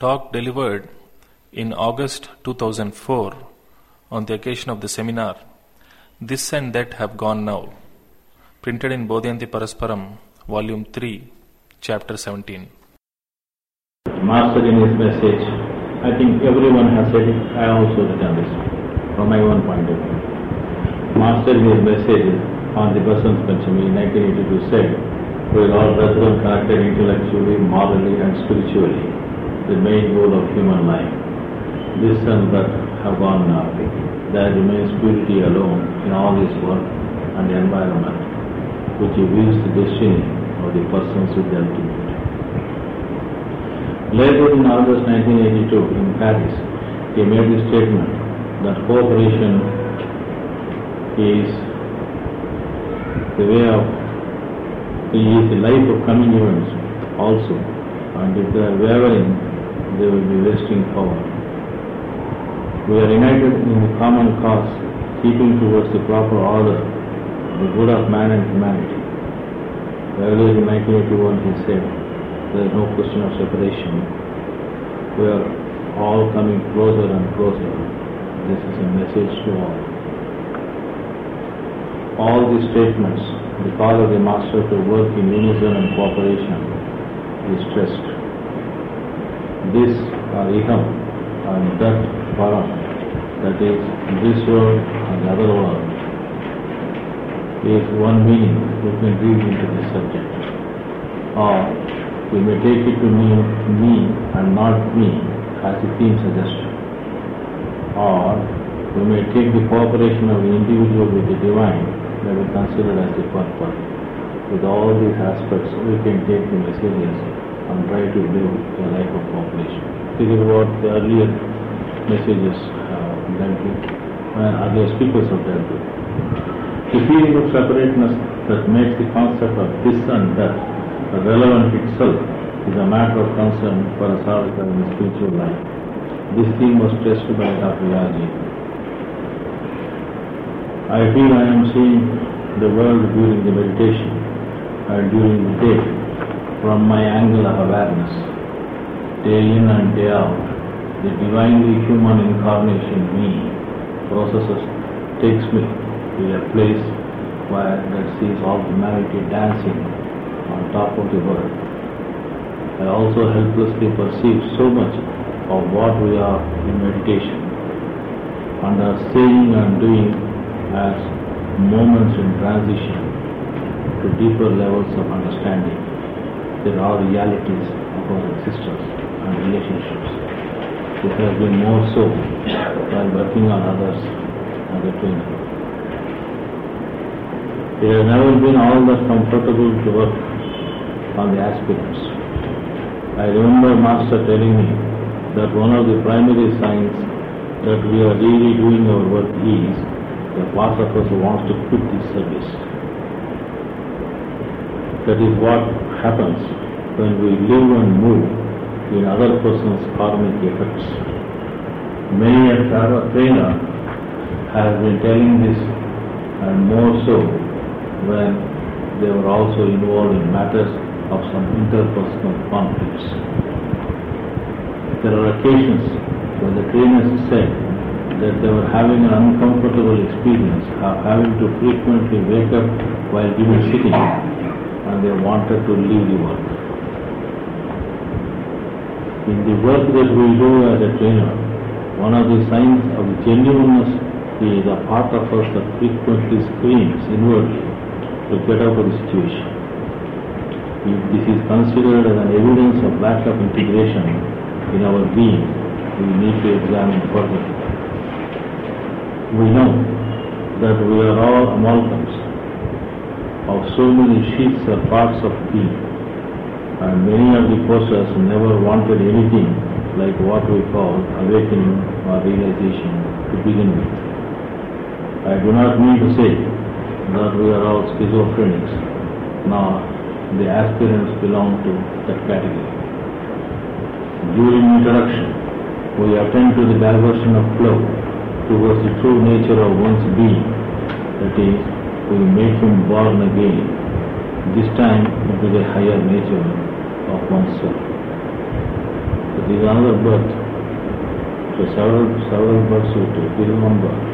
talk delivered in August 2004 on the occasion of the seminar This and That Have Gone Now, printed in Bodhyanti Parasparam, Volume 3, Chapter 17. Master in his message, I think everyone has said it, I also written this from my own point of view. Master in his message on the Basant Panchami 1982 said, we are all brethren connected intellectually, morally and spiritually, the main goal of human life. This and that have gone now. There remains purity alone in all this work and the environment, which reveals the destiny of the persons with the ultimate. Later in August 1982 in Paris, he made the statement that cooperation is the way of, is the life of coming events also, and if they are wavering, they will be wasting power. We are united in the common cause, keeping towards the proper order, the good of man and humanity. Earlier in 1981 he said, there is no question of separation. We are all coming closer and closer. This is a message to all. All these statements, the call of the Master to work in unison and cooperation is stressed. This or iham and that param, that is this world and the other world, is one meaning we can read into this subject. Or we may take it to mean me and not me, as the theme suggests. Or we may take the cooperation of the individual with the divine that we consider as the purpose. With all these aspects, we can take the messages and try to live a life of cooperation. This is what the earlier messages dealt with, earlier speakers have dealt with. The feeling of separateness that makes the concept of this and that relevant itself is a matter of concern for a sadhaka in the spiritual life. This theme was stressed by Dr. Yaji. I feel I am seeing the world during the meditation and during the day from my angle of awareness. Day in and day out, the divinely human incarnation me processes takes me to a place where that sees all humanity dancing on top of the world. I also helplessly perceive so much of what we are in meditation and are saying and doing as moments in transition to deeper levels of understanding. There are realities of our existence and relationships. This has been more so while working on others as a trainer. It has never been all that comfortable to work on the aspirants. I remember Master telling me that one of the primary signs that we are really doing our work is the part of us who wants to quit this service. That is what happens when we live and move in other person's karmic effects. Many a trainer has been telling this, and more so when they were also involved in matters of some interpersonal conflicts. There are occasions when the trainers said that they were having an uncomfortable experience of having to frequently wake up while giving sitting, and they wanted to leave the work. In the work that we do as a trainer, one of the signs of genuineness is a part of us that frequently screams inwardly to get out of the situation. If this is considered as an evidence of lack of integration in our being, we need to examine further. We know that we are all amalgams of so many sheets or parts of being, and many of the posters never wanted anything like what we call awakening or realization to begin with. I do not mean to say that we are all schizophrenics, nor the aspirants belong to that category. During introduction, we attend to the diversion of flow towards the true nature of one's being, that is, we make him born again, this time into the higher nature of oneself. The This is another birth. So several births will take. This is one birth.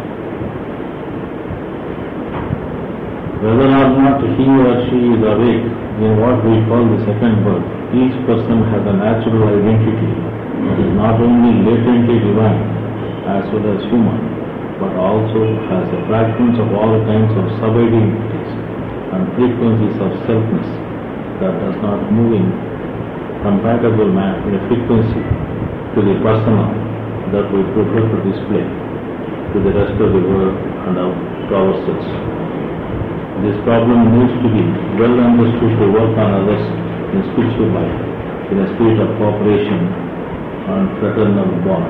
Whether or not he or she is awake in what we call the second birth, each person has a natural identity that is not only latently divine as well as human, but also has the fragments of all kinds of sub-identities and frequencies of selfness that does not move in compatible frequency to the persona that we prefer to display to the rest of the world and to ourselves. This problem needs to be well understood to work on others in spiritual life, in a spirit of cooperation and fraternal bond.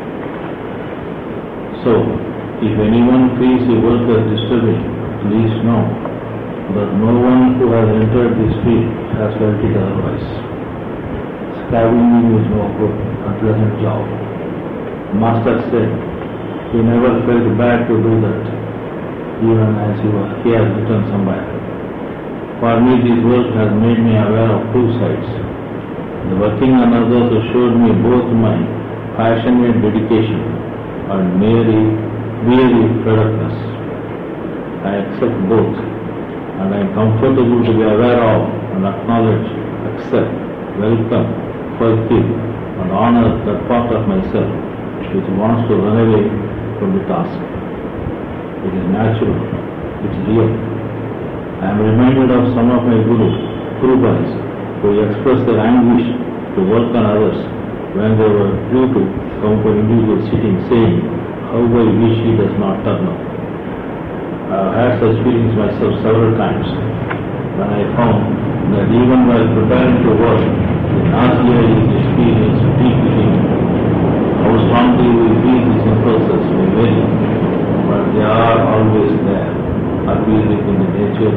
So, if anyone feels the work as disturbing, please know that no one who has entered this field has felt it otherwise. Scavenging is no good, unpleasant job. Master said he never felt bad to do that, even as he has written somewhere. For me, this work has made me aware of two sides. The working on others assured me both my passionate dedication and weary productness. I accept both, and I am comfortable to be aware of and acknowledge, accept, welcome, forgive, and honor that part of myself which wants to run away from the task. It is natural, it is real. I am reminded of some of my Guru Bhais who expressed their anguish to work on others when they were due to come for individual sitting, saying, "How I wish he does not turn up." I have had such feelings myself several times when I found that even while preparing to work, the nausea is experienced deep within. How strongly we feel these impulses may vary, but they are always there, appearing in the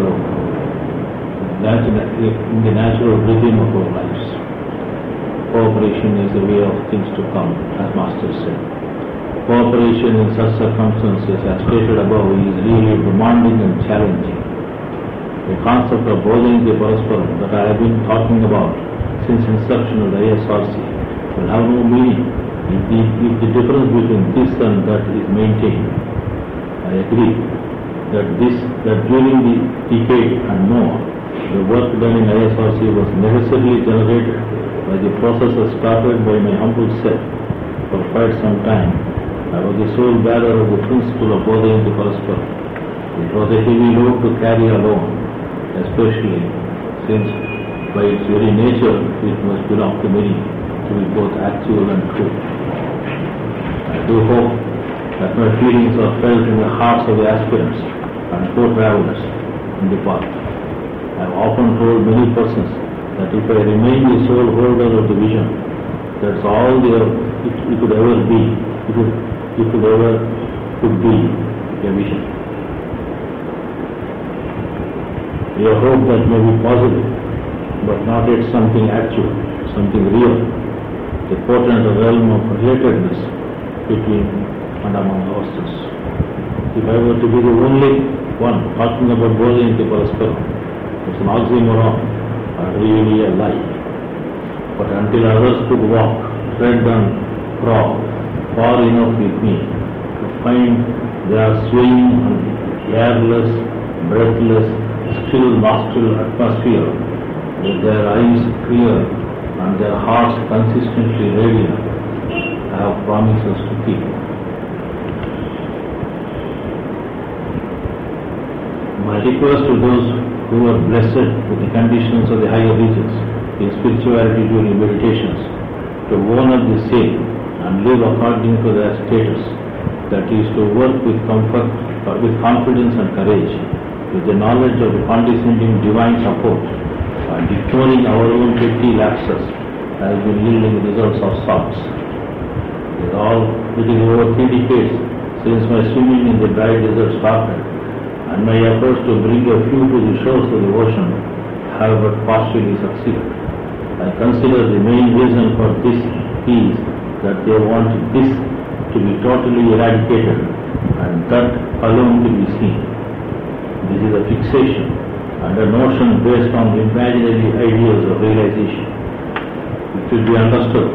natural rhythm of our lives. Cooperation is the way of things to come, as Master said. Cooperation in such circumstances, as stated above, is really demanding and challenging. The concept of Bodhayante Parasparam that I have been talking about since inception of the ISRC will have no meaning if the difference between this and that is maintained. I agree that during the decade and more, the work done in ISRC was necessarily generated by the processes started by my humble self for quite some time. I was the sole bearer of the principle of Bodhayante Parasparam. It was a heavy load to carry alone, especially since by its very nature it must belong to many to be both actual and true. I do hope that my feelings are felt in the hearts of the aspirants and co-travelers in the path. I have often told many persons that if I remain the sole holder of the vision, that's all it could ever be. It could be a vision. We hope that may be possible, but not yet something actual, something real, the potent realm of relatedness between and among ourselves. If I were to be the only one talking about Bodhayante Parasparam, it's an oxymoron, or really a lie. But until others could walk, tread and crawl far enough with me to find they are swaying on the airless, breathless, still nostril atmosphere, with their eyes clear and their hearts consistently radiant, I have promises to keep. My request to those who are blessed with the conditions of the higher regions in spirituality during meditations to honor the same and live according to their status, that is to work with comfort, with confidence and courage, with the knowledge of the condescending divine support, and ignoring our own petty lapses, has been yielding results of sorts. It is over 3 decades since my swimming in the dry desert started, and my efforts to bring a few to the shores of the ocean have but partially succeeded. I consider the main reason for this is that they want this to be totally eradicated and that alone to be seen. This is a fixation and a notion based on imaginary ideas of realization. It should be understood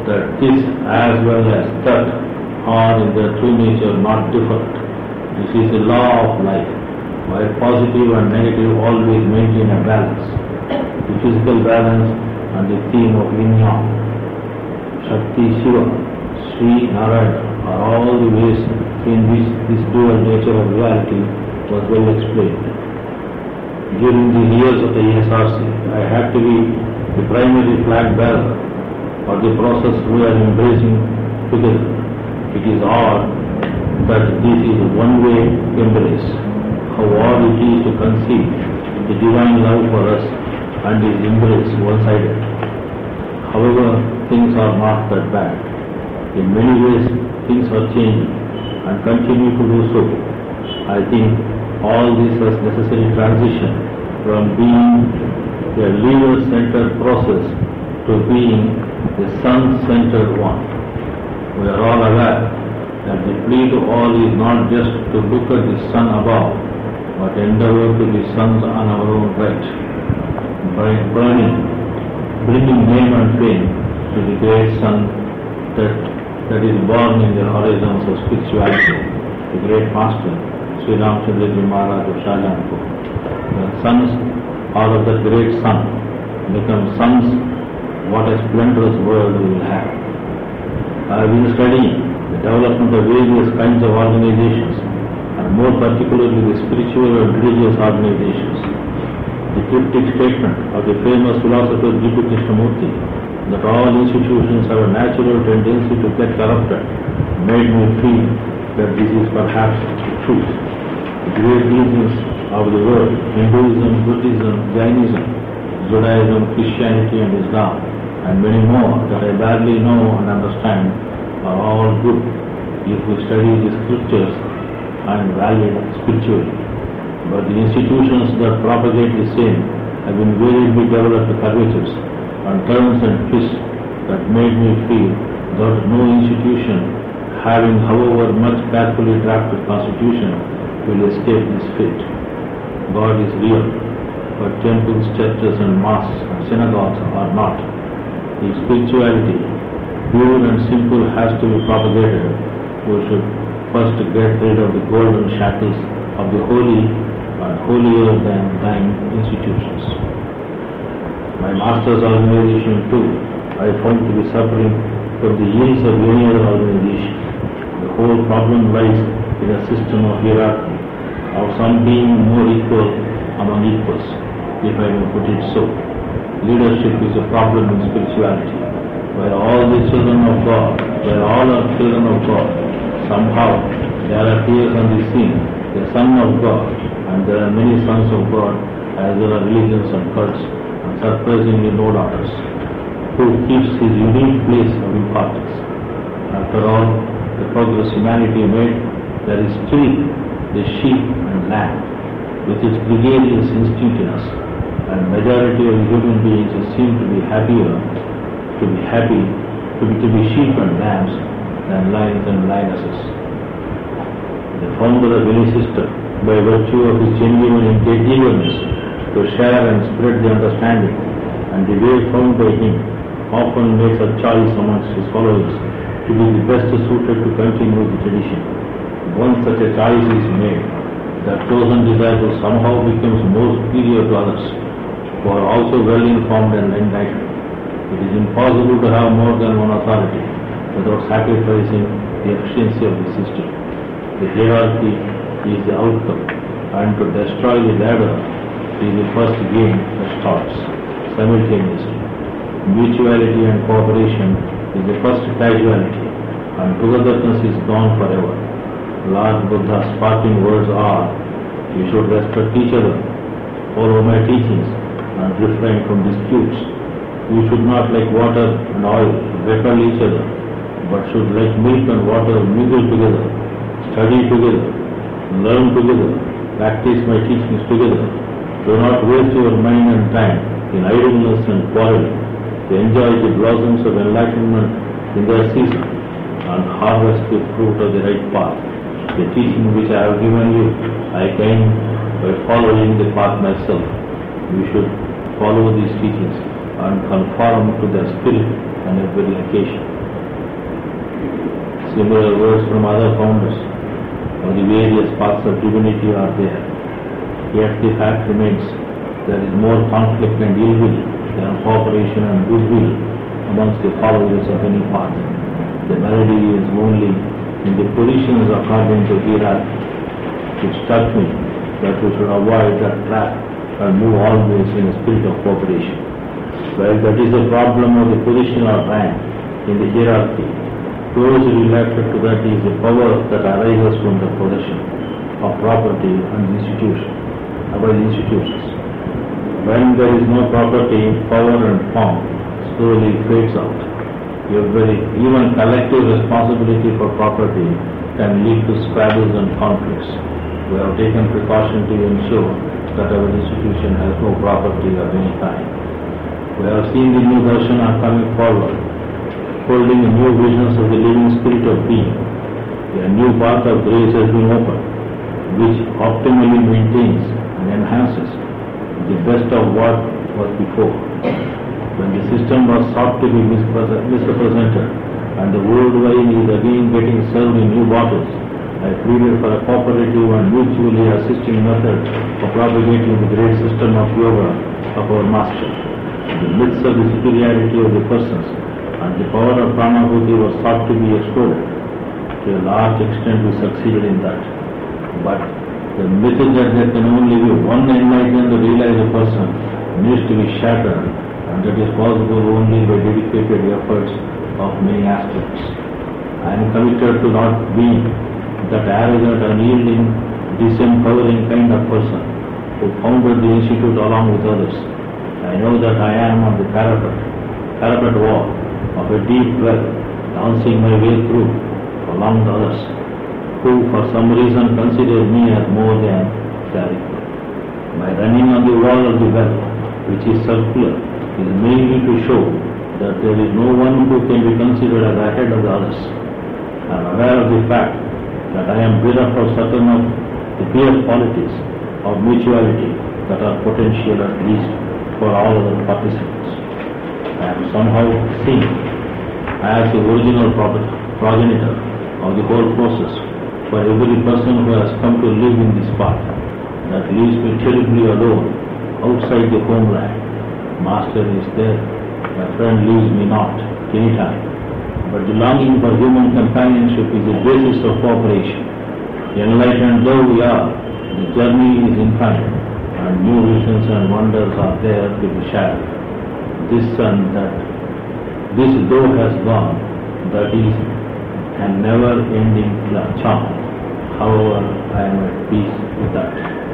that this as well as that are in their true nature not different. This is the law of life, where positive and negative always maintain a balance. The physical balance and the theme of Yin-Yang, Shakti, Shiva, Sri, Narayana are all the ways in which this dual nature of reality was well explained. During the years of the ESRC, I had to be the primary flag bearer for the process we are embracing together. It is odd that this is a one-way embrace. How odd it is to conceive the divine love for us and his embrace one-sided. However, things are not that bad. In many ways, things are changing and continue to do so. I think all this has necessary transition from being a leader-centered process to being the sun-centered one. We are all aware that the plea to all is not just to look at the sun above, but endeavor to be suns on our own right, bringing name and fame to the great sun that is born in the horizons of spirituality, the great master, Sri Ramchandra Ji Maharaj of Shahjahanpur. The sons out of that great sun become sons. What a splendorous world we will have. I have been studying the development of various kinds of organizations, and more particularly the spiritual and religious organizations. The cryptic statement of the famous philosopher G.P. Krishnamurti that all institutions have a natural tendency to get corrupted made me feel that this is perhaps the truth. The great religions of the world, Hinduism, Buddhism, Jainism, Judaism, Christianity and Islam, and many more that I barely know and understand, are all good if we study the scriptures and value spiritually. But the institutions that propagate the same have invariably developed curvatures and turns and twists that made me feel that no institution, having however much carefully drafted constitution, will escape this fate. God is real, but temples, churches and mosques and synagogues are not. If spirituality, pure and simple, has to be propagated, we should first get rid of the golden shackles of the holy and holier than thine institutions. My master's organization too, I found to be suffering from the ills of any other organization. The whole problem lies in a system of hierarchy, of some being more equal among equals, if I may put it so. Leadership is a problem in spirituality, where all the children of God, where all are children of God, somehow there appears on the scene the Son of God, and there are many sons of God as there are religions and cults, and surprisingly no daughters. Who keeps his unique place of importance? After all the progress humanity made, there is still the sheep and lamb, with its gregarious instinct in us, and majority of human beings seem to be happier, to be sheep and lambs than lions and lionesses. The founder of any system, by virtue of his genuine eagerness to share and spread the understanding and the way found by him, often makes a choice amongst his followers to be the best suited to continue the tradition. Once such a choice is made, the chosen disciple somehow becomes more superior to others, who are also well informed and enlightened. It is impossible to have more than one authority without sacrificing the efficiency of the system. The hierarchy is the outcome, and to destroy the ladder is the first game that starts simultaneously. Mutuality and cooperation is the first casualty, and togetherness is gone forever. Lord Buddha's parting words are, "You should respect each other, follow my teachings, and refrain from disputes. You should not, like water and oil, repel each other, but should, like milk and water, mingle together, study together, learn together, practice my teachings together. Do not waste your mind and time in idleness and quarreling. Enjoy the blossoms of enlightenment in their season, and harvest the fruit of the right path. The teaching which I have given you, I gained by following the path myself. You should follow these teachings and conform to their spirit on every occasion." Similar words from other founders of the various parts of divinity are there. Yet the fact remains there is more conflict and ill will than cooperation and goodwill amongst the followers of any path. The melody is only in the positions according to hierarchy. It struck me that we should avoid that trap and move always in a spirit of cooperation. Well, that is the problem of the position or rank in the hierarchy. Closely related to that is the power that arises from the possession of property and institutions. When there is no property, power and form slowly fades out. Even collective responsibility for property can lead to squabbles and conflicts. We have taken precaution to ensure that our institution has no property of any kind. We have seen the new Darshana coming forward, holding the new visions of the living spirit of being. A new path of grace has been opened, which optimally maintains and enhances the best of what was before. When the system was sought to be misrepresented and the old wine is again getting served in new bottles, I pleaded for a cooperative and mutually assisting method of propagating the great system of yoga of our master. The myths of the superiority of the persons and the power of Pranabhuti was thought to be exploded. To a large extent we succeeded in that. But the myth that there can only be one enlightened realized person needs to be shattered, and that is possible only by dedicated efforts of many aspects. I am committed to not being that arrogant, unyielding, disempowering kind of person who founded the institute along with others. I know that I am on the parapet wall of a deep well, dancing my way through along the others, who for some reason consider me as more than their equal. My running on the wall of the well, which is circular, is mainly to show that there is no one who can be considered as ahead of the others. I am aware of the fact that I am bereft of certain of the peer qualities of mutuality that are potential at least for all other participants. I am somehow seen as the original progenitor of the whole process for every person who has come to live in this path that leaves me terribly alone outside the homeland. Master is there, my friend leaves me not anytime. But the longing for human companionship is the basis of cooperation. Enlightened though we are, the journey is infinite, and new visions and wonders are there to be shared. This and that, this though has gone, that is a never-ending charm. However, I am at peace with that.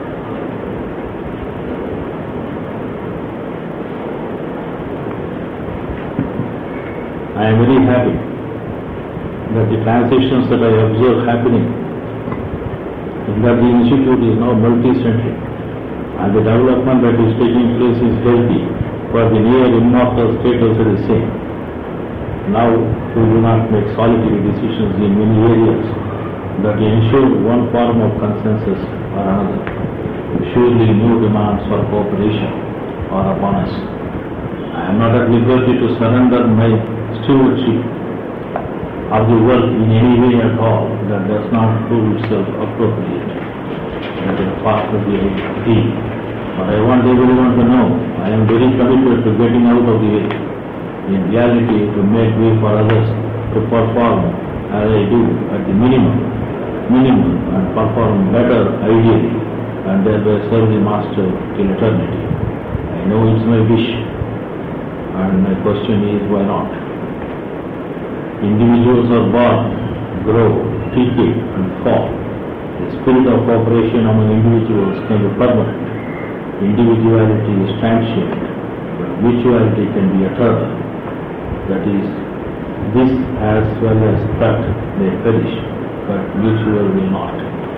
I am very happy that the transitions that I observe happening, that the institute is now multi-centric, and the development that is taking place is healthy, for the near immortal status is the same. Now we do not make solitary decisions in many areas that ensure one form of consensus or another. Surely new demands for cooperation are upon us. I am not at liberty to surrender my stewardship of the work in any way at all that does not prove itself appropriate. That is part of the deal. But I want everyone to know I am very committed to getting out of the way. In reality, to make way for others to perform as I do at the minimum, and perform better ideally, and thereby serve the Master till eternity. I know it's my wish, and my question is why not? Individuals are born, grow, decay, and fall. The spirit of cooperation among individuals can be permanent. Individuality is transient, but mutuality can be eternal. That is, this as well as that may perish, but mutual will not.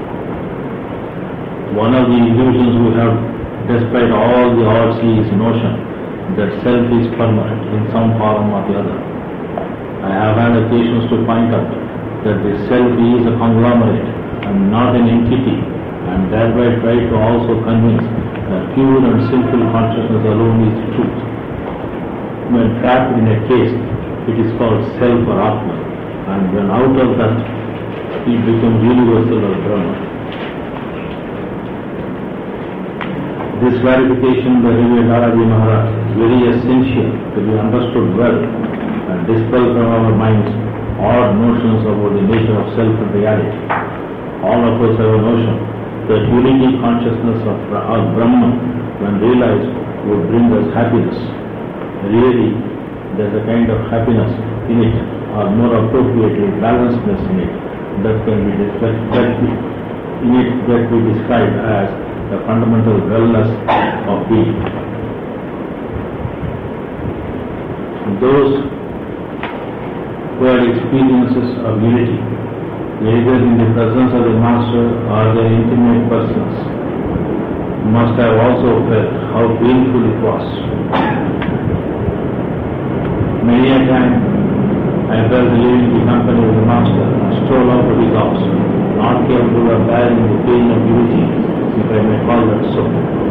One of the illusions we have, despite all the odds, is notion that self is permanent in some form or the other. I have had occasions to point out that the self is a conglomerate and not an entity, and thereby try to also convince that pure and simple consciousness alone is truth. When trapped in a case, it is called self or Atman. and when out of that it becomes universal or Brahma. This clarification by Revered Naraji Maharaj is very essential to be understood well and dispel from our minds odd notions about the nature of self and reality. All of us have a notion that unity consciousness of Brahman, when realized, would bring us happiness. Really, there is a kind of happiness in it, or more appropriately, balancedness in it, that can be described as the fundamental wellness of being. Those who had experiences of unity, either in the presence of the Master or their intimate persons, must have also felt how painful it was. Many a time I felt leaving the company of the Master and stroll out of his house, not capable of bearing the pain of unity, if I may call that so.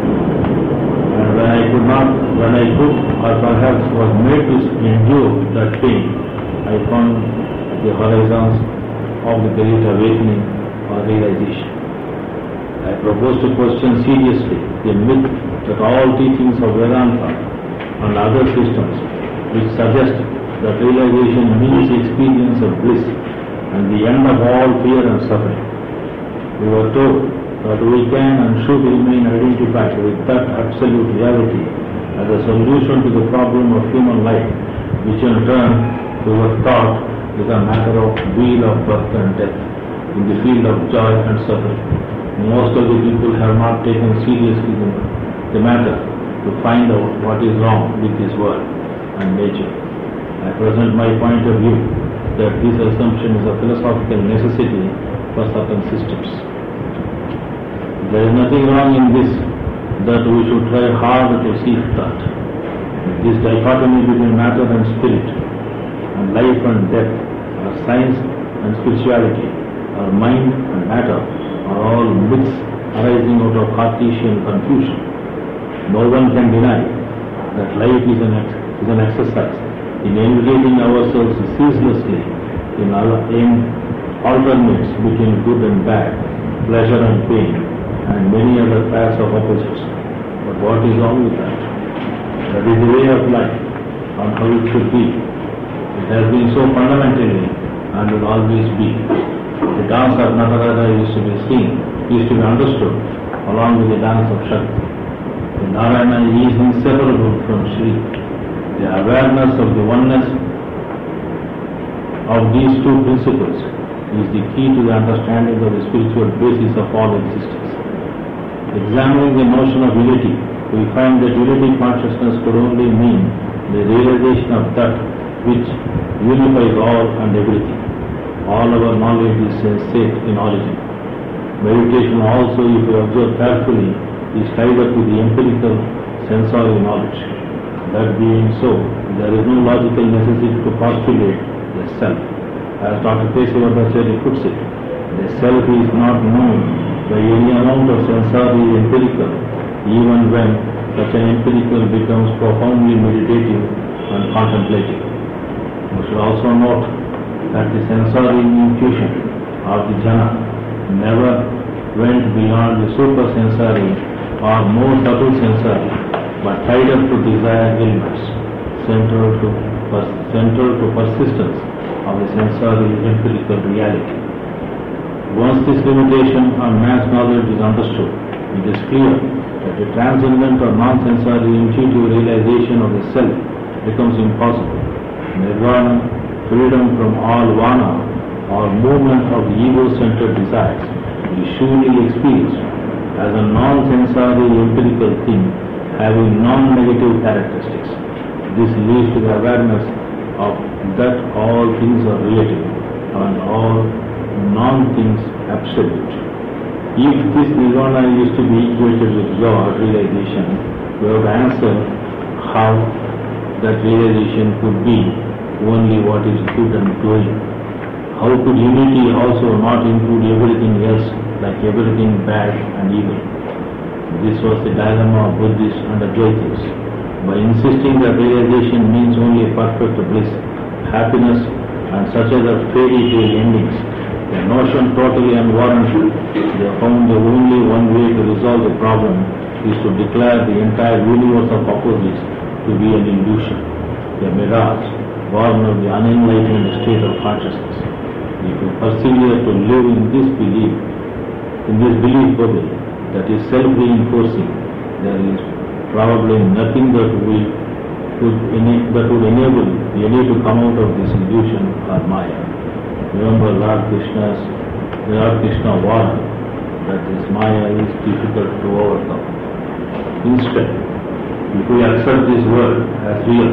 And when I could, or perhaps was made to endure that pain, I found the horizons of the great awakening or realization. I propose to question seriously the myth that all teachings of Vedanta and other systems which suggest that realization means experience of bliss and the end of all fear and suffering. We were told that we can and should remain identified with that absolute reality as a solution to the problem of human life, which in turn we were taught is a matter of wheel of birth and death in the field of joy and suffering. Most of the people have not taken seriously the matter to find out what is wrong with this world and nature. I present my point of view that this assumption is a philosophical necessity for certain systems. There is nothing wrong in this, that we should try hard to seek that. This dichotomy between matter and spirit, and life and death, or science and spirituality, or mind and matter, are all myths arising out of Cartesian confusion. No one can deny that life is an exercise in engaging ourselves ceaselessly in alternates between good and bad, pleasure and pain, and many other pairs of opposites. But what is wrong with that? That is the way of life, and how it should be. It has been so fundamentally and will always be. The dance of Nataraja used to be understood along with the dance of Shakti. The Narayana is inseparable from Shri. The awareness of the oneness of these two principles is the key to the understanding of the spiritual basis of all existence. Examining the notion of unity, we find that unity consciousness could only mean the realization of that which unifies all and everything. All our knowledge is sensate in origin. Meditation also, if you observe carefully, is tied up with the empirical sensory knowledge. That being so, there is no logical necessity to postulate the self. As Dr. Kesavadacharya puts it, the self is not known by any amount of sensory empirical, even when such an empirical becomes profoundly meditative and contemplative. We should also note that the sensory intuition of the jhana never went beyond the supersensory or more subtle sensory, but tied up to desired elements, central to persistence of the sensory empirical reality. Once this limitation on man's knowledge is understood, it is clear that the transcendent or non-sensory intuitive realization of the self becomes impossible. Nirvana, freedom from all vana or movement of the ego-centered desires, is surely experienced as a non-sensory empirical thing having non-negative characteristics. This leads to the awareness of that all things are relative and all non-things absolute. If this nirvana is to be equated with God realization, we have to answer how that realization could be only what is good and glowing. How could unity also not include everything else, like everything bad and evil? This was the dilemma of Buddhists and Advaitis. By insisting that realization means only perfect bliss, happiness and such other fairy tale endings. A notion totally unwarranted. They found the only one way to resolve the problem is to declare the entire universe of opposites to be an illusion, a mirage, born of the unenlightened state of consciousness. If you persevere to live in this belief bubble that is self-reinforcing, there is probably nothing that would enable the any to come out of this illusion or Maya. Remember Lord Krishna warned that this Maya is difficult to overcome. Instead, if we accept this world as real,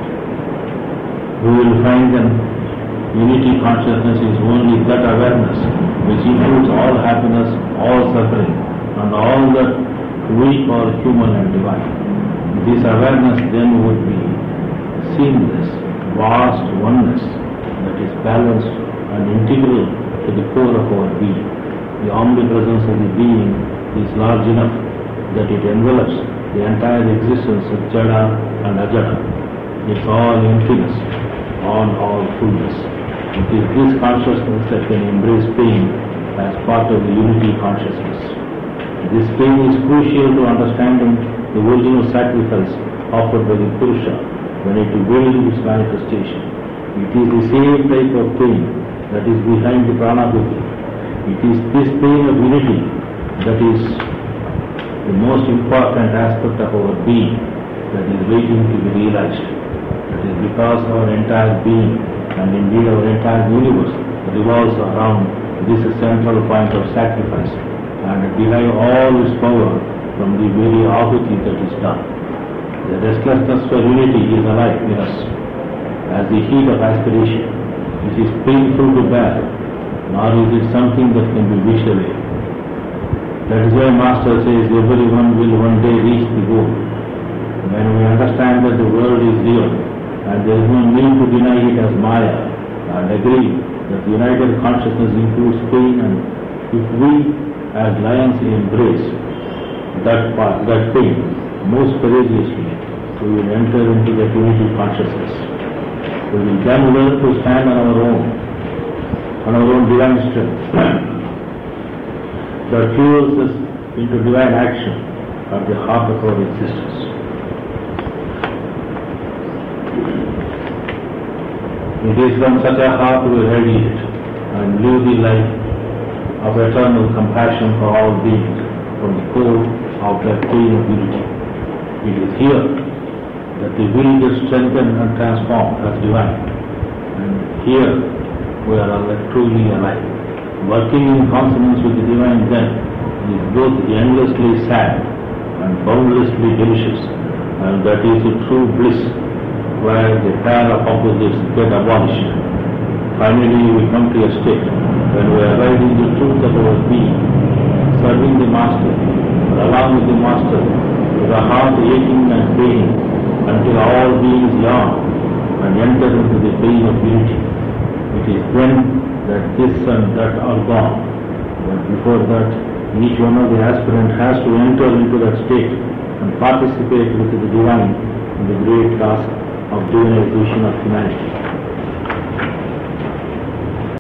we will find that unity consciousness is only that awareness which includes all happiness, all suffering, and all that we call human and divine. This awareness then would be seamless, vast oneness that is balanced and integral to the core of our being. The omnipresence of the being is large enough that it envelops the entire existence of Jada and Ajada. It's all emptiness, all fullness. It is this consciousness that can embrace pain as part of the unity consciousness. This pain is crucial to understanding the original sacrifice offered by the Purusha when it revealed its manifestation. It is the same type of pain that is behind the Pranahuti. It is this pain of unity that is the most important aspect of our being that is waiting to be realized. It is because our entire being and indeed our entire universe revolves around this central point of sacrifice and derive all its power from the very ahuti that is done. The restlessness for unity is alive in us as the heat of aspiration. It is painful to bear, nor is it something that can be wished away. That is why Master says everyone will one day reach the goal. When we understand that the world is real and there is no need to deny it as Maya and agree that united consciousness includes pain, and if we as lions embrace that pain most courageously, we will enter into that unity consciousness. We will then learn to stand on our own divine strength that fuels us into divine action at the heart of our existence. It is from such a heart we radiate and live the life of eternal compassion for all beings from the core of that pain of unity. It is here that the will gets strengthened and transformed as divine. And here we are truly alive. Working in consonance with the divine then is both endlessly sad and boundlessly delicious, and that is the true bliss where the pair of opposites get abolished. Finally we come to a state when we arrive in the truth of our being, serving the Master, or along with the Master, with a heart aching and paining, until all beings yawn and enter into the pain of unity. It is then that this and that are gone. But before that, each one of the aspirants has to enter into that state and participate with the divine in the great task of divinization of humanity.